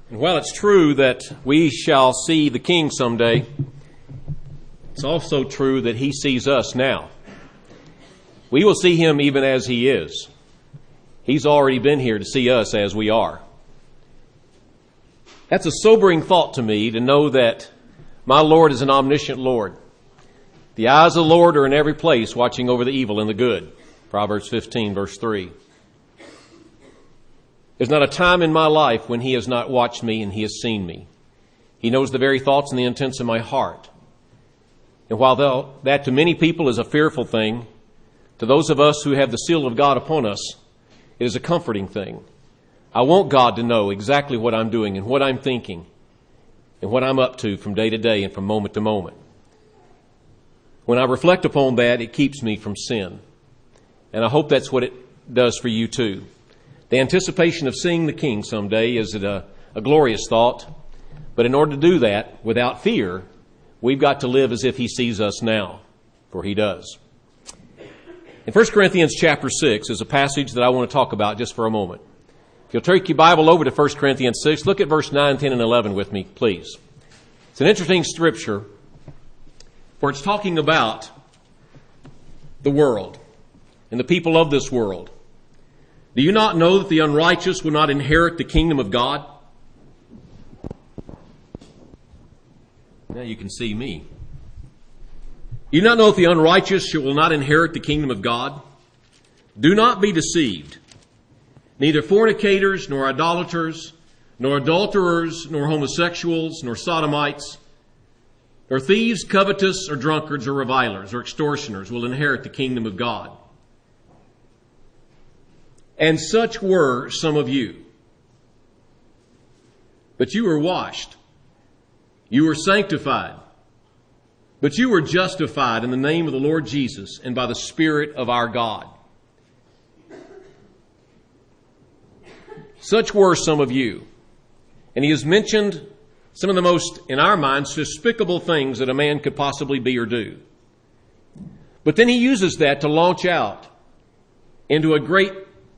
And while it's true that we shall see the King someday, it's also true that He sees us now. We will see Him even as He is. He's already been here to see us as we are. That's a sobering thought to me, to know that my Lord is an omniscient Lord. The eyes of the Lord are in every place, watching over the evil and the good. Proverbs 15, verse 3. There's not a time in my life when He has not watched me and He has seen me. He knows the very thoughts and the intents of my heart. And while that to many people is a fearful thing, to those of us who have the seal of God upon us, it is a comforting thing. I want God to know exactly what I'm doing and what I'm thinking and what I'm up to from day to day and from moment to moment. When I reflect upon that, it keeps me from sin. And I hope that's what it does for you too. The anticipation of seeing the King someday is a glorious thought. But in order to do that without fear, we've got to live as if He sees us now, for He does. In 1 Corinthians chapter 6 is a passage that I want to talk about just for a moment. If you'll take your Bible over to 1 Corinthians 6, look at verse 9, 10, and 11 with me, please. It's an interesting scripture, for it's talking about the world and the people of this world. Do you not know that the unrighteous will not inherit the kingdom of God? Now you can see me. Do you not know that the unrighteous will not inherit the kingdom of God? Do not be deceived. Neither fornicators, nor idolaters, nor adulterers, nor homosexuals, nor sodomites, nor thieves, covetous, or drunkards, or revilers, or extortioners will inherit the kingdom of God. And such were some of you. But you were washed. You were sanctified. But you were justified in the name of the Lord Jesus and by the Spirit of our God. Such were some of you. And he has mentioned some of the most, in our minds, despicable things that a man could possibly be or do. But then he uses that to launch out into a great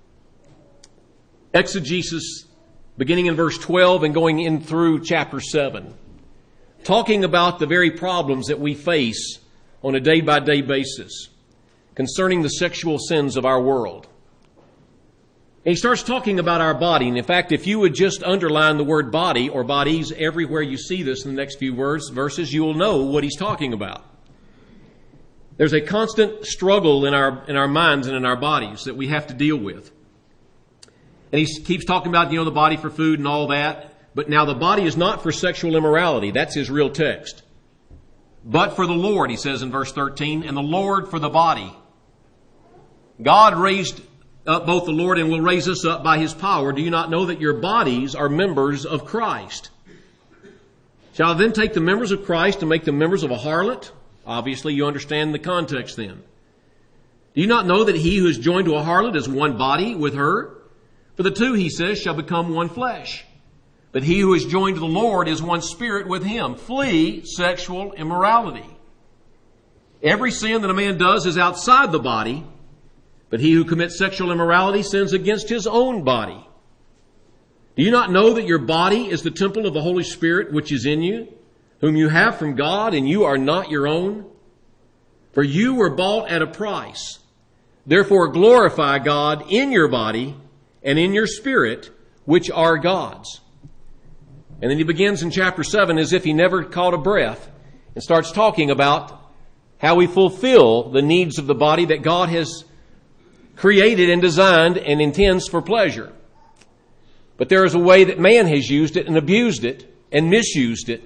exegesis beginning in verse 12 and going in through chapter 7, talking about the very problems that we face on a day-by-day basis concerning the sexual sins of our world. And he starts talking about our body. And in fact, if you would just underline the word body or bodies everywhere you see this in the next few verses, you will know what he's talking about. There's a constant struggle in our minds and in our bodies that we have to deal with. And he keeps talking about, the body for food and all that. But now the body is not for sexual immorality. That's his real text. But for the Lord, he says in verse 13, and the Lord for the body. God raised up both the Lord and will raise us up by His power. Do you not know that your bodies are members of Christ? Shall I then take the members of Christ and make them members of a harlot? Obviously, you understand the context then. Do you not know that he who is joined to a harlot is one body with her? For the two, he says, shall become one flesh. But he who is joined to the Lord is one spirit with Him. Flee sexual immorality. Every sin that a man does is outside the body, but he who commits sexual immorality sins against his own body. Do you not know that your body is the temple of the Holy Spirit which is in you, whom you have from God, and you are not your own? For you were bought at a price. Therefore glorify God in your body and in your spirit, which are God's. And then he begins in chapter 7 as if he never caught a breath and starts talking about how we fulfill the needs of the body that God has created and designed and intends for pleasure. But there is a way that man has used it and abused it and misused it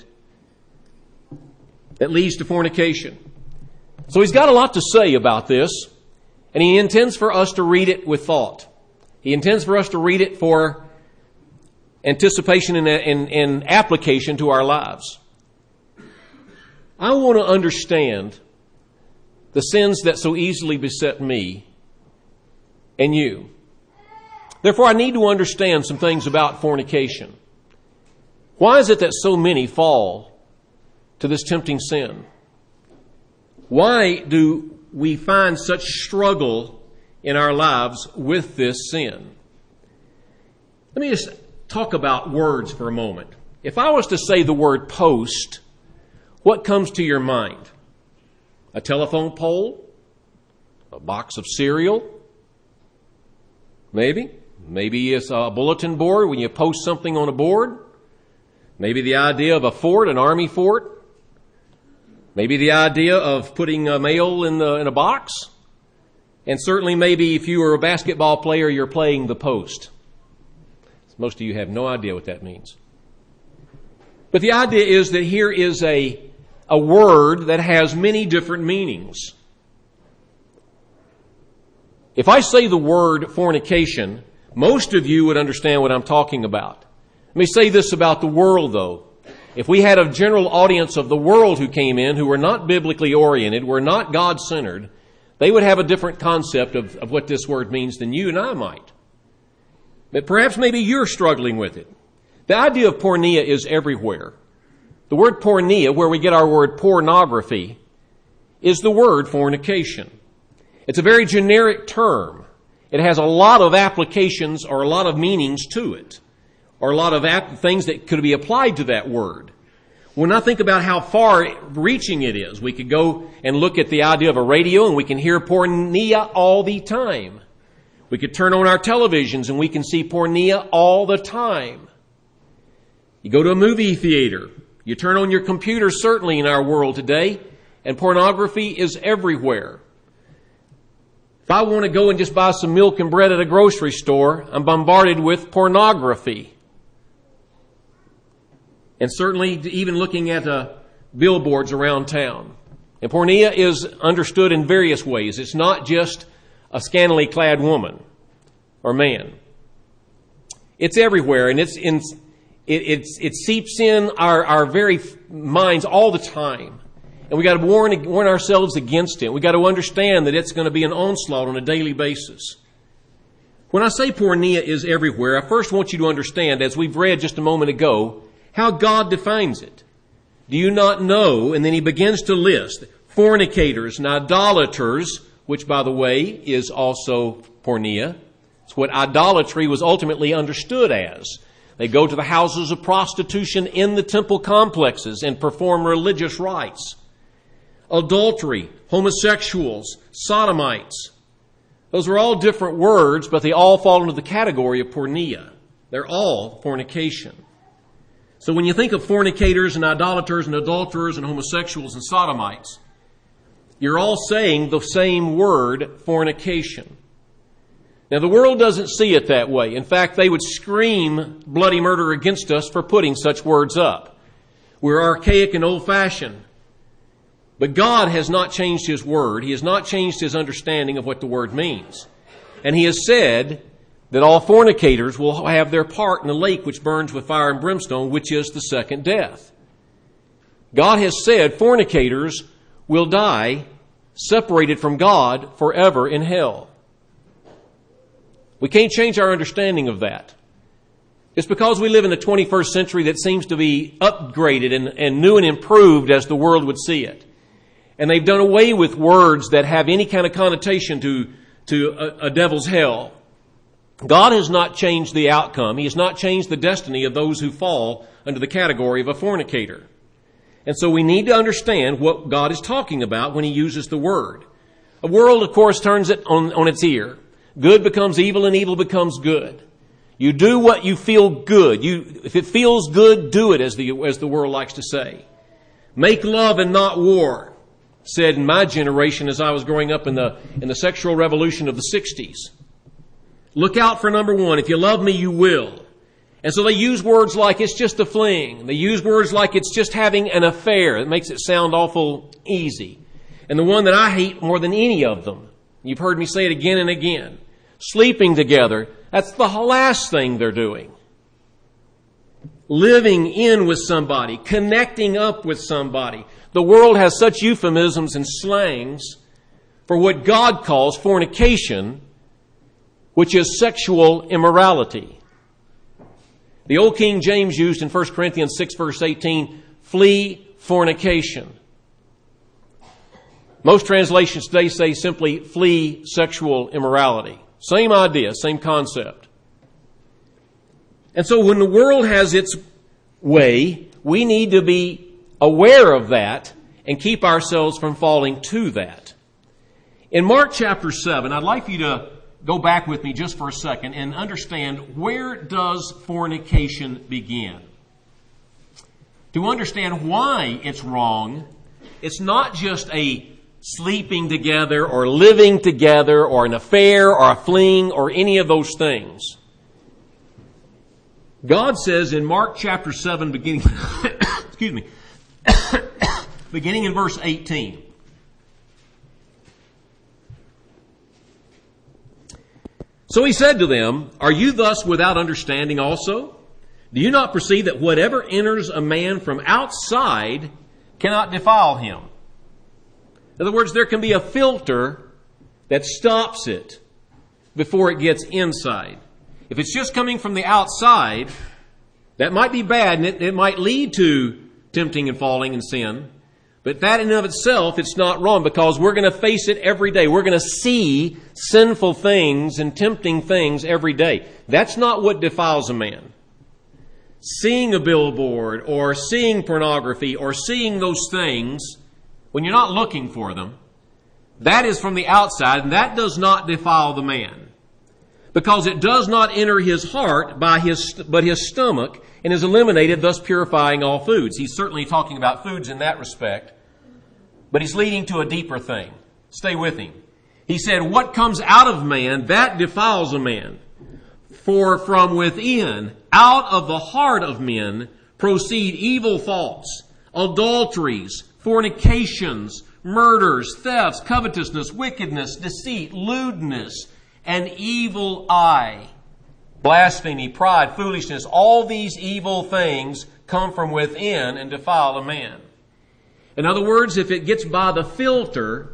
that leads to fornication. So he's got a lot to say about this, and he intends for us to read it with thought. He intends for us to read it for anticipation and application to our lives. I want to understand the sins that so easily beset me and you. Therefore, I need to understand some things about fornication. Why is it that so many fall to this tempting sin? Why do we find such struggle in our lives with this sin? Let me just talk about words for a moment. If I was to say the word post, what comes to your mind? A telephone pole? A box of cereal? Maybe. Maybe it's a bulletin board when you post something on a board. Maybe the idea of a fort, an army fort. Maybe the idea of putting mail in a box. And certainly maybe if you were a basketball player, you're playing the post. Most of you have no idea what that means. But the idea is that here is a word that has many different meanings. If I say the word fornication, most of you would understand what I'm talking about. Let me say this about the world, though. If we had a general audience of the world who came in, who were not biblically oriented, were not God-centered, they would have a different concept of what this word means than you and I might. But perhaps maybe you're struggling with it. The idea of porneia is everywhere. The word porneia, where we get our word pornography, is the word fornication. It's a very generic term. It has a lot of applications or a lot of meanings to it, or a lot of things that could be applied to that word. When I think about how far-reaching it is, we could go and look at the idea of a radio and we can hear porneia all the time. We could turn on our televisions and we can see porneia all the time. You go to a movie theater, you turn on your computer, certainly in our world today, and pornography is everywhere. If I want to go and just buy some milk and bread at a grocery store, I'm bombarded with pornography. And certainly even looking at billboards around town. And porneia is understood in various ways. It's not just a scantily clad woman or man. It's everywhere, and it seeps in our very minds all the time. And we got to warn ourselves against it. We got to understand that it's going to be an onslaught on a daily basis. When I say porneia is everywhere, I first want you to understand, as we've read just a moment ago, how God defines it. Do you not know? And then he begins to list fornicators and idolaters, which, by the way, is also porneia. It's what idolatry was ultimately understood as. They go to the houses of prostitution in the temple complexes and perform religious rites. Adultery, homosexuals, sodomites. Those are all different words, but they all fall into the category of porneia. They're all fornication. So when you think of fornicators and idolaters and adulterers and homosexuals and sodomites, you're all saying the same word, fornication. Now, the world doesn't see it that way. In fact, they would scream bloody murder against us for putting such words up. We're archaic and old-fashioned. But God has not changed His word. He has not changed His understanding of what the word means. And He has said that all fornicators will have their part in the lake which burns with fire and brimstone, which is the second death. God has said fornicators will die separated from God forever in hell. We can't change our understanding of that. It's because we live in the 21st century that seems to be upgraded and new and improved as the world would see it. And they've done away with words that have any kind of connotation to a devil's hell. God has not changed the outcome. He has not changed the destiny of those who fall under the category of a fornicator. And so we need to understand what God is talking about when He uses the word. A world, of course, turns it on its ear. Good becomes evil and evil becomes good. You do what you feel good. If it feels good, do it, as the world likes to say. Make love and not war, said in my generation as I was growing up in the sexual revolution of the 60s. Look out for number one. If you love me, you will. And so they use words like it's just a fling. They use words like it's just having an affair. It makes it sound awful easy. And the one that I hate more than any of them, you've heard me say it again and again, sleeping together, that's the last thing they're doing. Living in with somebody, connecting up with somebody. The world has such euphemisms and slangs for what God calls fornication, which is sexual immorality. The old King James used in 1 Corinthians 6 verse 18, flee fornication. Most translations today say simply flee sexual immorality. Same idea, same concept. And so when the world has its way, we need to be aware of that and keep ourselves from falling to that. In Mark chapter 7, I'd like you to go back with me just for a second and understand, where does fornication begin? To understand why it's wrong, it's not just a sleeping together or living together or an affair or a fling or any of those things. God says in Mark chapter 7, beginning beginning in verse 18. So he said to them, "Are you thus without understanding also? Do you not perceive that whatever enters a man from outside cannot defile him?" In other words, there can be a filter that stops it before it gets inside. If it's just coming from the outside, that might be bad, and it might lead to tempting and falling in sin. But that in and of itself, it's not wrong, because we're going to face it every day. We're going to see sinful things and tempting things every day. That's not what defiles a man. Seeing a billboard or seeing pornography or seeing those things when you're not looking for them, that is from the outside, and that does not defile the man. Because it does not enter his heart but his stomach, and is eliminated, thus purifying all foods. He's certainly talking about foods in that respect, but he's leading to a deeper thing. Stay with him. He said, what comes out of man, that defiles a man. For from within, out of the heart of men, proceed evil thoughts, adulteries, fornications, murders, thefts, covetousness, wickedness, deceit, lewdness, an evil eye, blasphemy, pride, foolishness. All these evil things come from within and defile a man. In other words, if it gets by the filter,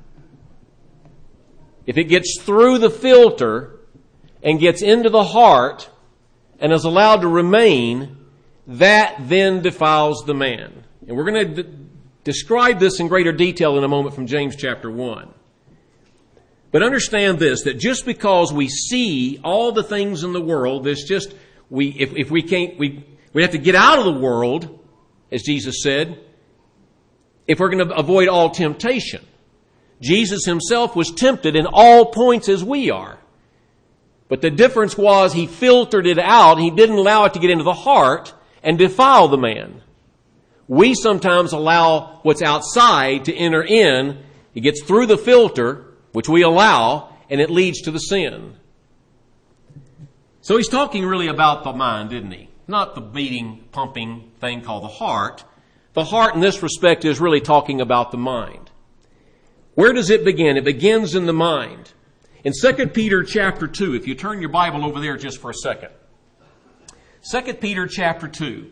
if it gets through the filter and gets into the heart and is allowed to remain, that then defiles the man. And we're going to describe this in greater detail in a moment from James chapter 1. But understand this, that just because we see all the things in the world, there's just, if we can't, we have to get out of the world, as Jesus said, if we're going to avoid all temptation. Jesus himself was tempted in all points as we are. But the difference was he filtered it out. He didn't allow it to get into the heart and defile the man. We sometimes allow what's outside to enter in. It gets through the filter, which we allow, and it leads to the sin. So he's talking really about the mind, isn't he? Not the beating, pumping thing called the heart. The heart in this respect is really talking about the mind. Where does it begin? It begins in the mind. In 2 Peter chapter 2, if you turn your Bible over there just for a second. 2 Peter chapter 2.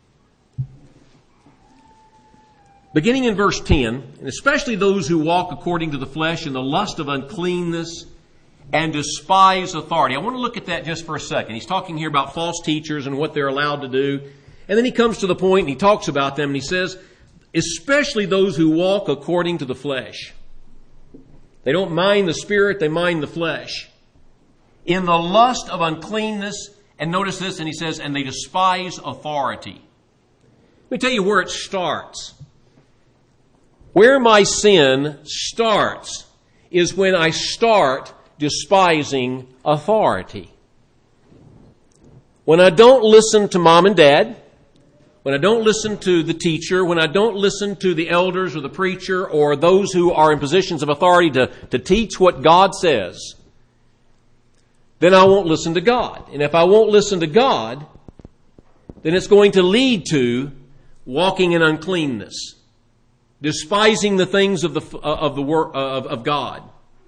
Beginning in verse 10, and especially those who walk according to the flesh in the lust of uncleanness and despise authority. I want to look at that just for a second. He's talking here about false teachers and what they're allowed to do. And then he comes to the point and he talks about them and he says, especially those who walk according to the flesh. They don't mind the spirit, they mind the flesh. In the lust of uncleanness, and notice this, and he says, and they despise authority. Let me tell you where it starts. Where my sin starts is when I start despising authority. When I don't listen to mom and dad, when I don't listen to the teacher, when I don't listen to the elders or the preacher or those who are in positions of authority to teach what God says, then I won't listen to God. And if I won't listen to God, then it's going to lead to walking in uncleanness, despising the things of God.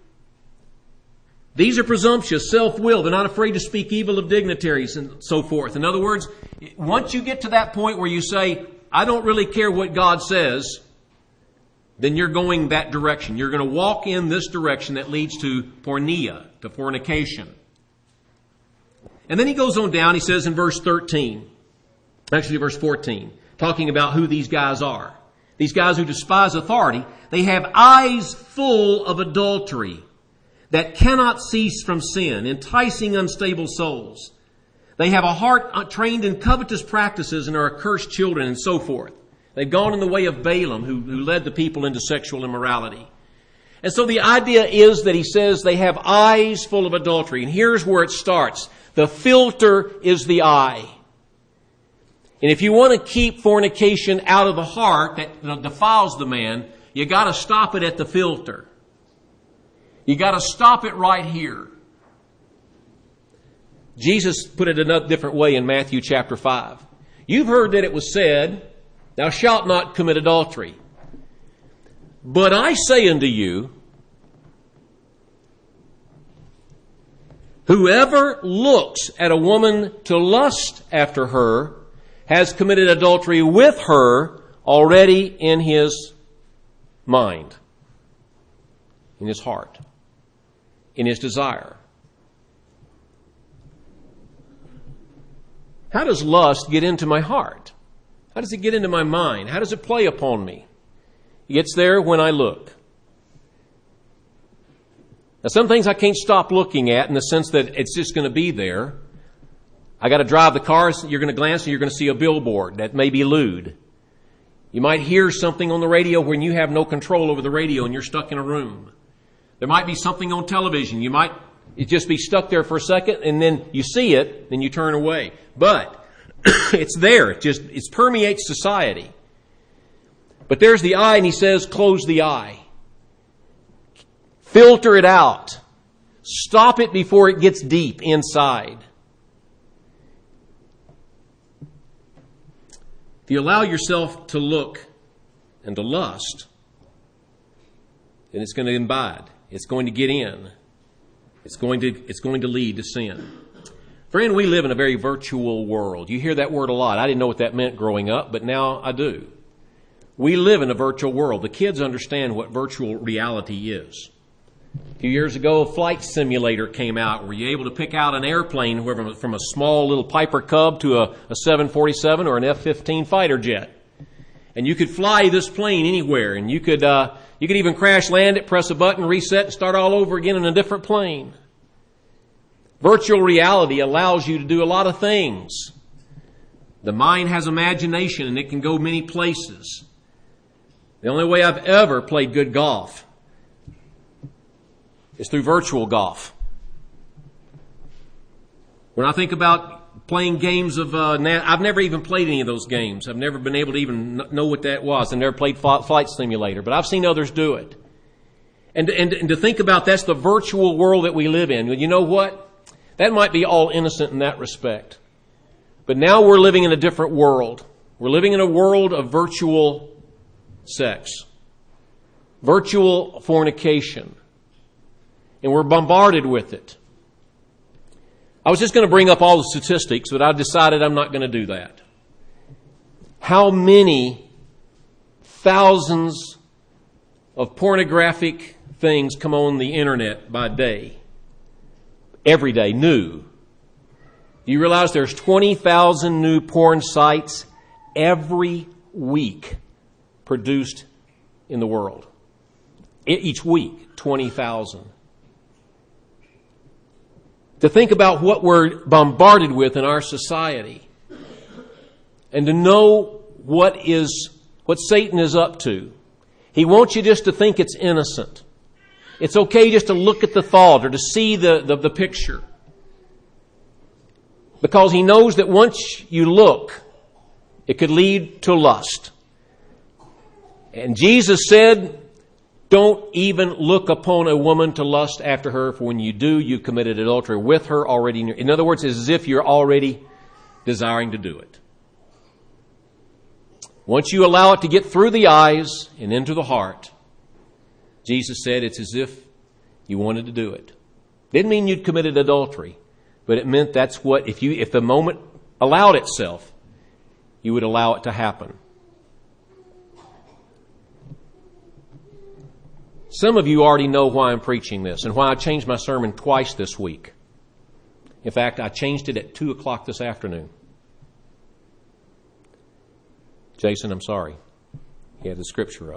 These are presumptuous, self-willed. They're not afraid to speak evil of dignitaries and so forth. In other words, once you get to that point where you say, I don't really care what God says, then you're going that direction. You're going to walk in this direction that leads to porneia, to fornication. And then he goes on down, he says in verse 13, actually verse 14, talking about who these guys are. These guys who despise authority, they have eyes full of adultery that cannot cease from sin, enticing unstable souls. They have a heart trained in covetous practices and are accursed children and so forth. They've gone in the way of Balaam, who led the people into sexual immorality. And so the idea is that he says they have eyes full of adultery. And here's where it starts. The filter is the eye. And if you want to keep fornication out of the heart that defiles the man, you got to stop it at the filter. You got to stop it right here. Jesus put it another different way in Matthew chapter 5. You've heard that it was said, "Thou shalt not commit adultery." But I say unto you, whoever looks at a woman to lust after her has committed adultery with her already in his mind, in his heart, in his desire. How does lust get into my heart? How does it get into my mind? How does it play upon me? It gets there when I look. Now, some things I can't stop looking at in the sense that it's just going to be there. I got to drive the car, so you're going to glance and you're going to see a billboard that may be lewd. You might hear something on the radio when you have no control over the radio and you're stuck in a room. There might be something on television. You might just be stuck there for a second and then you see it, then you turn away. But it's there. It permeates society. But there's the eye, and he says, close the eye. Filter it out. Stop it before it gets deep inside. If you allow yourself to look and to lust, then it's going to imbibe. It's going to get in. It's going to lead to sin. Friend, we live in a very virtual world. You hear that word a lot. I didn't know what that meant growing up, but now I do. We live in a virtual world. The kids understand what virtual reality is. A few years ago, a flight simulator came out where you're able to pick out an airplane from a small little Piper Cub to a 747 or an F-15 fighter jet. And you could fly this plane anywhere, and you could even crash land it, press a button, reset, and start all over again in a different plane. Virtual reality allows you to do a lot of things. The mind has imagination, and it can go many places. The only way I've ever played good golf is through virtual golf. When I think about playing games of, I've never even played any of those games. I've never been able to even know what that was. I've never played Flight Simulator, but I've seen others do it. And to think about that's the virtual world that we live in. You know what? That might be all innocent in that respect. But now we're living in a different world. We're living in a world of virtual sex, virtual fornication, and we're bombarded with it. I was just going to bring up all the statistics, but I decided I'm not going to do that. How many thousands of pornographic things come on the internet by day? Every day, new. Do you realize there's 20,000 new porn sites every week produced in the world? Each week, 20,000. To think about what we're bombarded with in our society and to know what Satan is up to. He wants you just to think it's innocent. It's okay just to look at the thought or to see the picture. Because he knows that once you look, it could lead to lust. And Jesus said, don't even look upon a woman to lust after her, for when you do, you've committed adultery with her already. In other words, it's as if you're already desiring to do it. Once you allow it to get through the eyes and into the heart, Jesus said it's as if you wanted to do it. Didn't mean you'd committed adultery, but it meant that's what, if the moment allowed itself, you would allow it to happen. Some of you already know why I'm preaching this and why I changed my sermon twice this week. In fact, I changed it at 2 o'clock this afternoon. Jason, I'm sorry. He had the scripture up.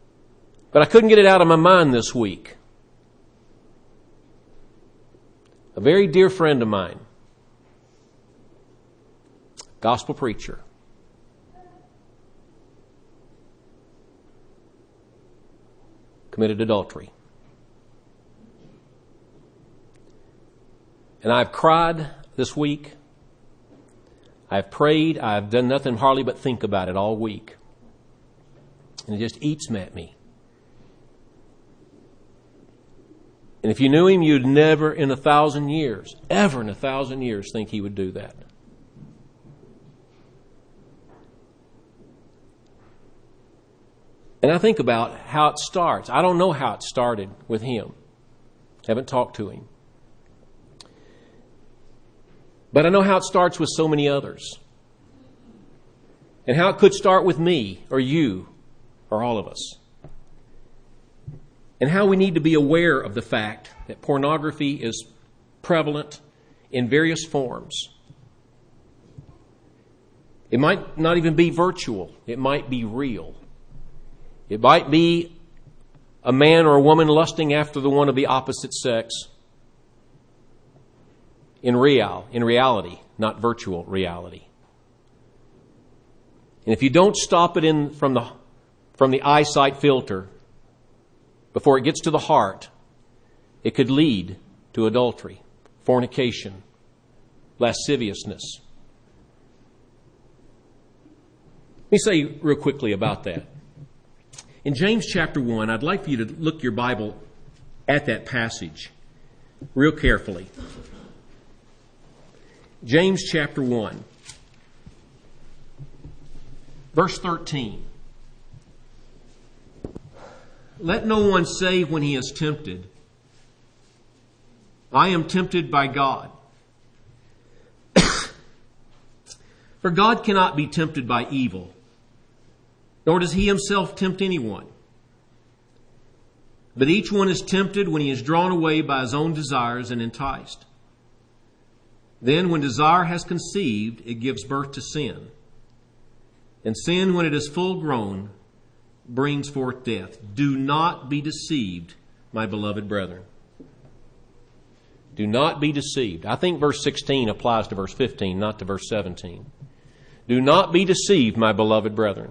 But I couldn't get it out of my mind this week. a very dear friend of mine, gospel preacher, committed adultery. And I've cried this week. I've prayed. I've done nothing hardly but think about it all week. And it just eats at me. And if you knew him, you'd never in 1,000 years, ever in 1,000 years, think he would do that. And I think about how it starts. I don't know how it started with him. Haven't talked to him. But I know how it starts with so many others. And how it could start with me or you or all of us. And how we need to be aware of the fact that pornography is prevalent in various forms. It might not even be virtual. It might be real. It might be a man or a woman lusting after the one of the opposite sex in reality, not virtual reality. And if you don't stop it from the eyesight filter before it gets to the heart, it could lead to adultery, fornication, lasciviousness. Let me say real quickly about that. In James chapter 1, I'd like for you to look your Bible at that passage real carefully. James chapter 1, verse 13. Let no one say when he is tempted, I am tempted by God. For God cannot be tempted by evil, nor does he himself tempt anyone. But each one is tempted when he is drawn away by his own desires and enticed. Then when desire has conceived, it gives birth to sin. And sin, when it is full grown, brings forth death. Do not be deceived, my beloved brethren. Do not be deceived. I think verse 16 applies to verse 15, not to verse 17. Do not be deceived, my beloved brethren.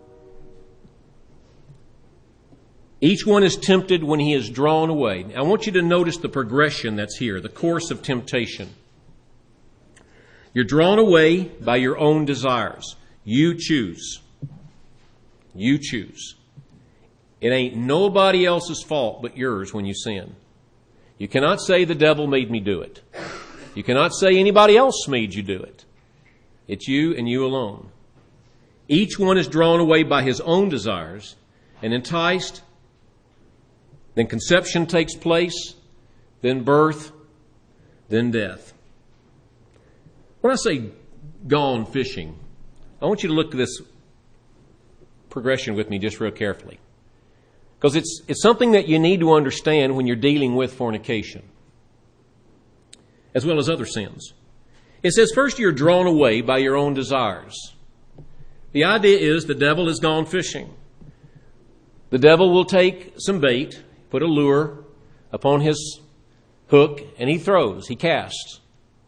Each one is tempted when he is drawn away. I want you to notice the progression that's here, the course of temptation. You're drawn away by your own desires. You choose. You choose. It ain't nobody else's fault but yours when you sin. You cannot say the devil made me do it. You cannot say anybody else made you do it. It's you and you alone. Each one is drawn away by his own desires and enticed. Then conception takes place, then birth, then death. When I say gone fishing, I want you to look at this progression with me just real carefully. Because it's something that you need to understand when you're dealing with fornication, as well as other sins. It says first you're drawn away by your own desires. The idea is the devil has gone fishing. The devil will take some bait, put a lure upon his hook, and he throws, he casts.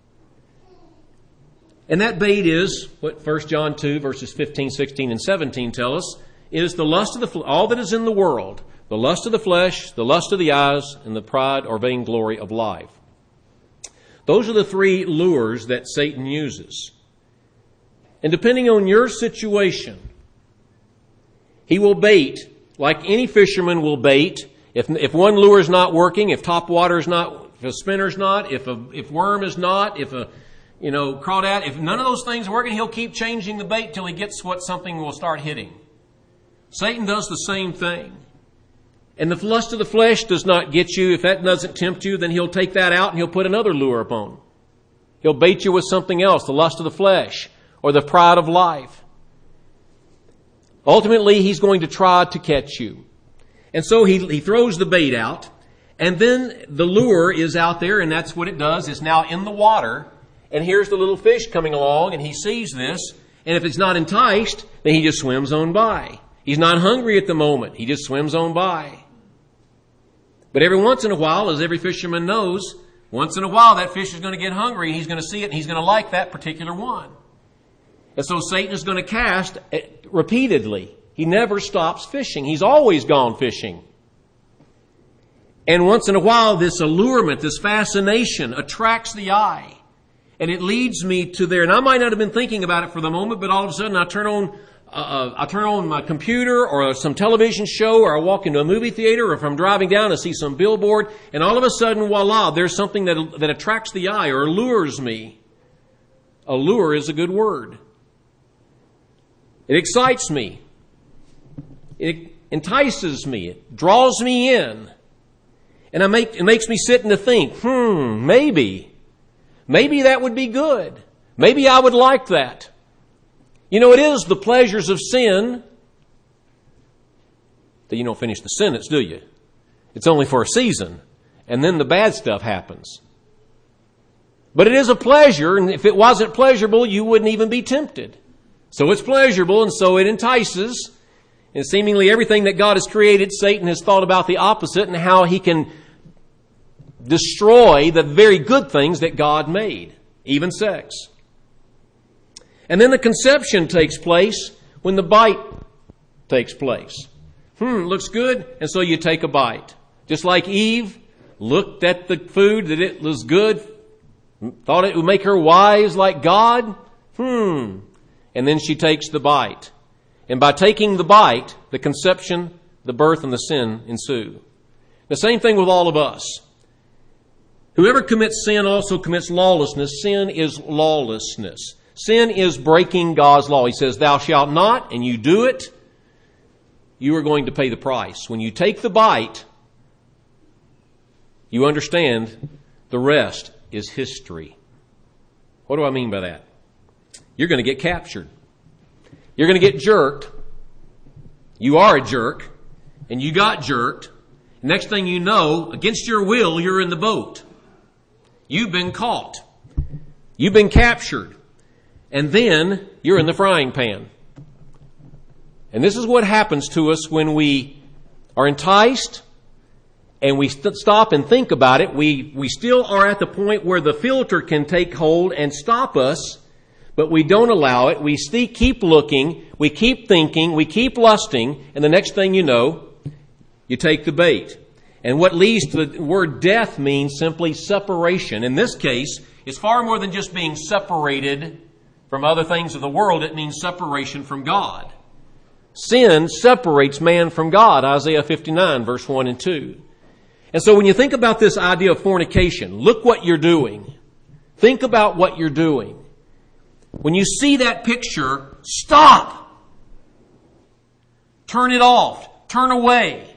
And that bait is what 1 John 2 verses 15, 16, and 17 tell us, is the lust of all that is in the world, the lust of the flesh, the lust of the eyes, and the pride or vainglory of life. Those are the three lures that Satan uses. And depending on your situation, he will bait like any fisherman will bait. If one lure is not working, if top water is not, if a spinner's not, if worm is not, if a crawdad, if none of those things are working, he'll keep changing the bait till he gets what something will start hitting. Satan does the same thing. And the lust of the flesh does not get you. If that doesn't tempt you, then he'll take that out and he'll put another lure upon. He'll bait you with something else, the lust of the flesh or the pride of life. Ultimately, he's going to try to catch you. And so he throws the bait out, and then the lure is out there, and that's what it does. It's now in the water, and here's the little fish coming along, and he sees this, and if it's not enticed, then he just swims on by. He's not hungry at the moment. He just swims on by. But every once in a while, as every fisherman knows, Once in a while, that fish is going to get hungry, and he's going to see it, and he's going to like that particular one. And so Satan is going to cast repeatedly. He never stops fishing. He's always gone fishing. And once in a while, this allurement, this fascination attracts the eye. And it leads me to there. And I might not have been thinking about it for the moment, but all of a sudden I turn on my computer or some television show, or I walk into a movie theater, or if I'm driving down, I see some billboard, and all of a sudden, voila, there's something that attracts the eye or allures me. Allure is a good word. It excites me. It entices me. It draws me in. And it makes me sit and to think, maybe that would be good. Maybe I would like that. You know, it is the pleasures of sin that you don't finish the sentence, do you? It's only for a season, and then the bad stuff happens. But it is a pleasure, and if it wasn't pleasurable, you wouldn't even be tempted. So it's pleasurable, and so it entices. And seemingly everything that God has created, Satan has thought about the opposite and how he can destroy the very good things that God made, even sex. And then the conception takes place when the bite takes place. Looks good, and so you take a bite. Just like Eve looked at the food, that it was good, thought it would make her wise like God. And then she takes the bite. And by taking the bite, the conception, the birth, and the sin ensue. The same thing with all of us. Whoever commits sin also commits lawlessness. Sin is lawlessness. Sin is breaking God's law. He says, thou shalt not, and you do it, you are going to pay the price. When you take the bite, you understand the rest is history. What do I mean by that? You're going to get captured. You're going to get jerked. You are a jerk, and you got jerked. Next thing you know, against your will, you're in the boat. You've been caught. You've been captured. And then you're in the frying pan. And this is what happens to us when we are enticed and we stop and think about it. We still are at the point where the filter can take hold and stop us, but we don't allow it. We keep looking, we keep thinking, we keep lusting, and the next thing you know, you take the bait. And what leads to the word death means simply separation. In this case, it's far more than just being separated from other things of the world. It means separation from God. Sin separates man from God, Isaiah 59, verse 1 and 2. And so when you think about this idea of fornication, look what you're doing. Think about what you're doing. When you see that picture, stop. Turn it off. Turn away.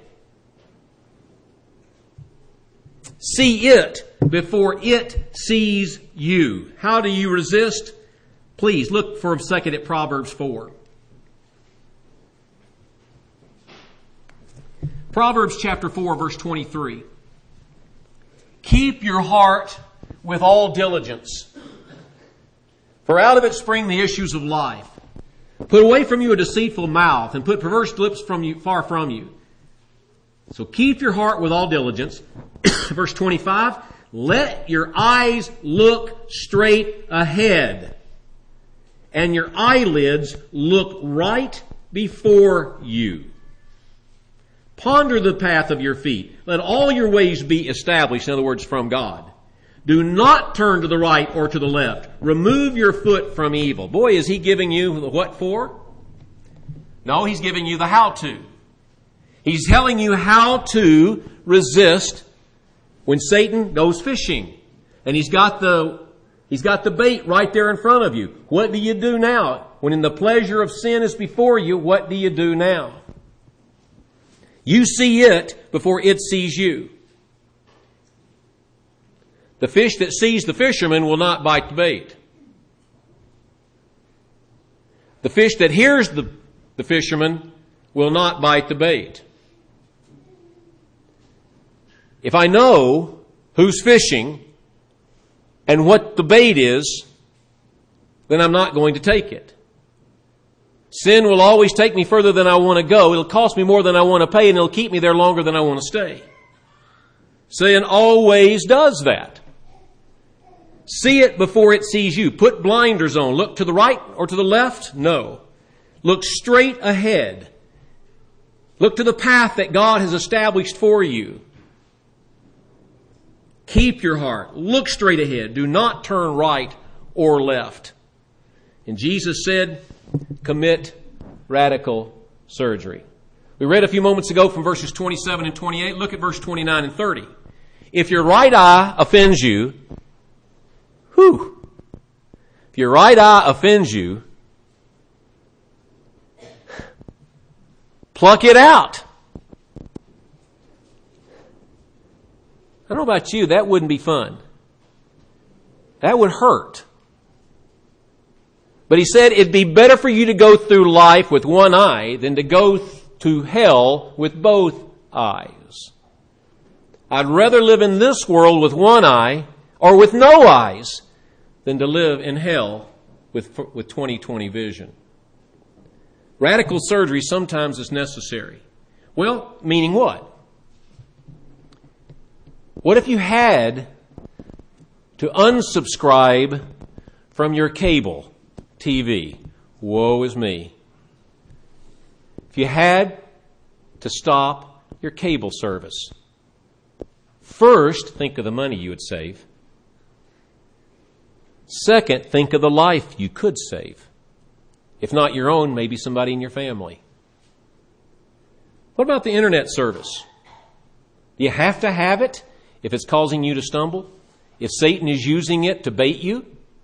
See it before it sees you. How do you resist? Please look for a second at Proverbs 4. Proverbs chapter 4, verse 23. Keep your heart with all diligence, for out of it spring the issues of life. Put away from you a deceitful mouth, and put perverse lips far from you. So keep your heart with all diligence. Verse 25. Let your eyes look straight ahead, and your eyelids look right before you. Ponder the path of your feet. Let all your ways be established. In other words, from God. Do not turn to the right or to the left. Remove your foot from evil. Boy, is he giving you the what for? No, he's giving you the how to. He's telling you how to resist when Satan goes fishing. And he's got the bait right there in front of you. What do you do now? When in the pleasure of sin is before you, what do you do now? You see it before it sees you. The fish that sees the fisherman will not bite the bait. The fish that hears the fisherman will not bite the bait. If I know who's fishing and what the bait is, then I'm not going to take it. Sin will always take me further than I want to go. It'll cost me more than I want to pay, and it'll keep me there longer than I want to stay. Sin always does that. See it before it sees you. Put blinders on. Look to the right or to the left? No. Look straight ahead. Look to the path that God has established for you. Keep your heart. Look straight ahead. Do not turn right or left. And Jesus said, commit radical surgery. We read a few moments ago from verses 27 and 28. Look at verse 29 and 30. If your right eye offends you, if your right eye offends you, pluck it out. I don't know about you, that wouldn't be fun. That would hurt. But he said it'd be better for you to go through life with one eye than to go to hell with both eyes. I'd rather live in this world with one eye or with no eyes than to live in hell with 20/20 vision. Radical surgery sometimes is necessary. Well, meaning what? What if you had to unsubscribe from your cable TV? Woe is me. If you had to stop your cable service, first, think of the money you would save. Second, think of the life you could save. If not your own, maybe somebody in your family. What about the internet service? Do you have to have it if it's causing you to stumble? If Satan is using it to bait you?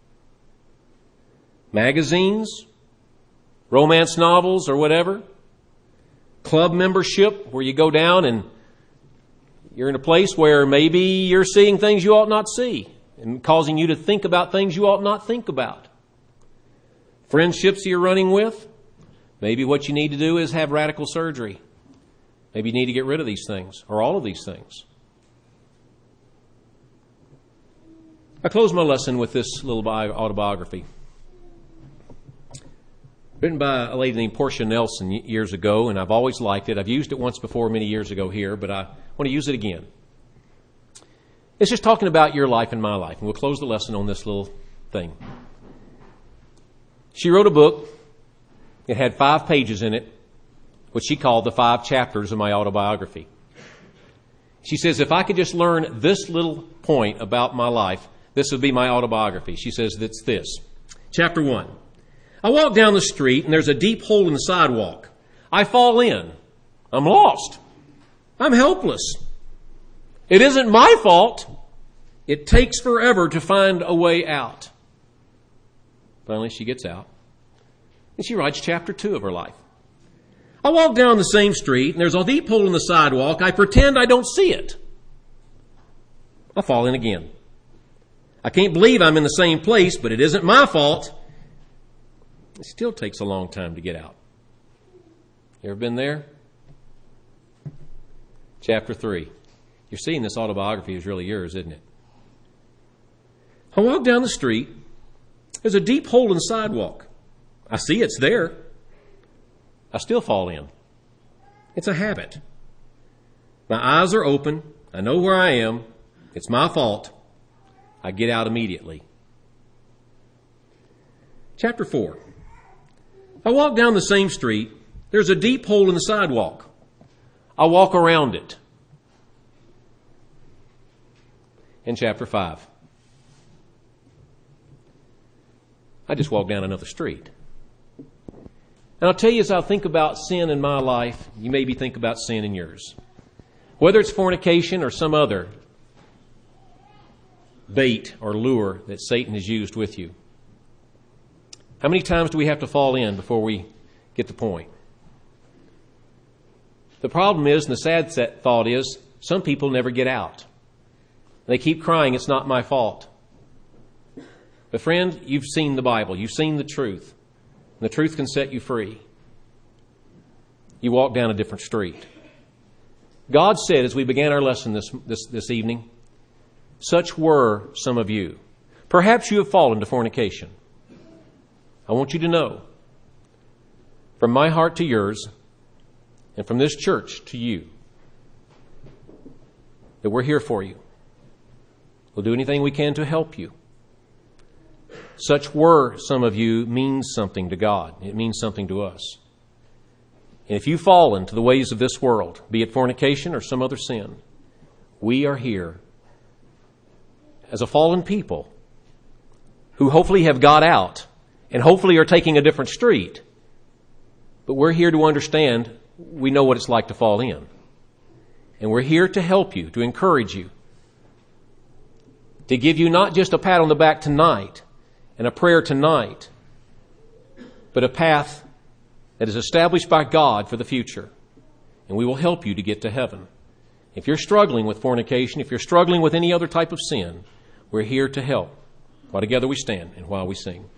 Magazines? Romance novels or whatever? Club membership where you go down and you're in a place where maybe you're seeing things you ought not see and causing you to think about things you ought not think about. Friendships you're running with, maybe what you need to do is have radical surgery. Maybe you need to get rid of these things or all of these things. I close my lesson with this little autobiography. Written by a lady named Portia Nelson years ago, and I've always liked it. I've used it once before many years ago here, but I want to use it again. It's just talking about your life and my life, and we'll close the lesson on this little thing. She wrote a book. It had 5 pages in it, which she called the 5 chapters of my autobiography. She says, if I could just learn this little point about my life, this would be my autobiography. She says it's this. Chapter 1. I walk down the street and there's a deep hole in the sidewalk. I fall in. I'm lost. I'm helpless. It isn't my fault. It takes forever to find a way out. Finally, she gets out. And she writes chapter 2 of her life. I walk down the same street and there's a deep hole in the sidewalk. I pretend I don't see it. I fall in again. I can't believe I'm in the same place, but it isn't my fault. It still takes a long time to get out. You ever been there? Chapter 3. You're seeing this autobiography is really yours, isn't it? I walk down the street. There's a deep hole in the sidewalk. I see it's there. I still fall in. It's a habit. My eyes are open. I know where I am. It's my fault. I get out immediately. Chapter 4. I walk down the same street. There's a deep hole in the sidewalk. I walk around it. In chapter 5. I just walk down another street. And I'll tell you, as I think about sin in my life, you maybe think about sin in yours. Whether it's fornication or some other bait or lure that Satan has used with you. How many times do we have to fall in before we get the point? The problem is, and the sad thought is, some people never get out. They keep crying, it's not my fault. But friend, you've seen the Bible. You've seen the truth. And the truth can set you free. You walk down a different street. God said, as we began our lesson this evening, such were some of you. Perhaps you have fallen to fornication. I want you to know, from my heart to yours, and from this church to you, that we're here for you. We'll do anything we can to help you. Such were, some of you, means something to God. It means something to us. And if you fall into the ways of this world, be it fornication or some other sin, we are here as a fallen people who hopefully have got out and hopefully are taking a different street. But we're here to understand we know what it's like to fall in. And we're here to help you, to encourage you, to give you not just a pat on the back tonight and a prayer tonight, but a path that is established by God for the future. And we will help you to get to heaven. If you're struggling with fornication, if you're struggling with any other type of sin, we're here to help. While together we stand and while we sing.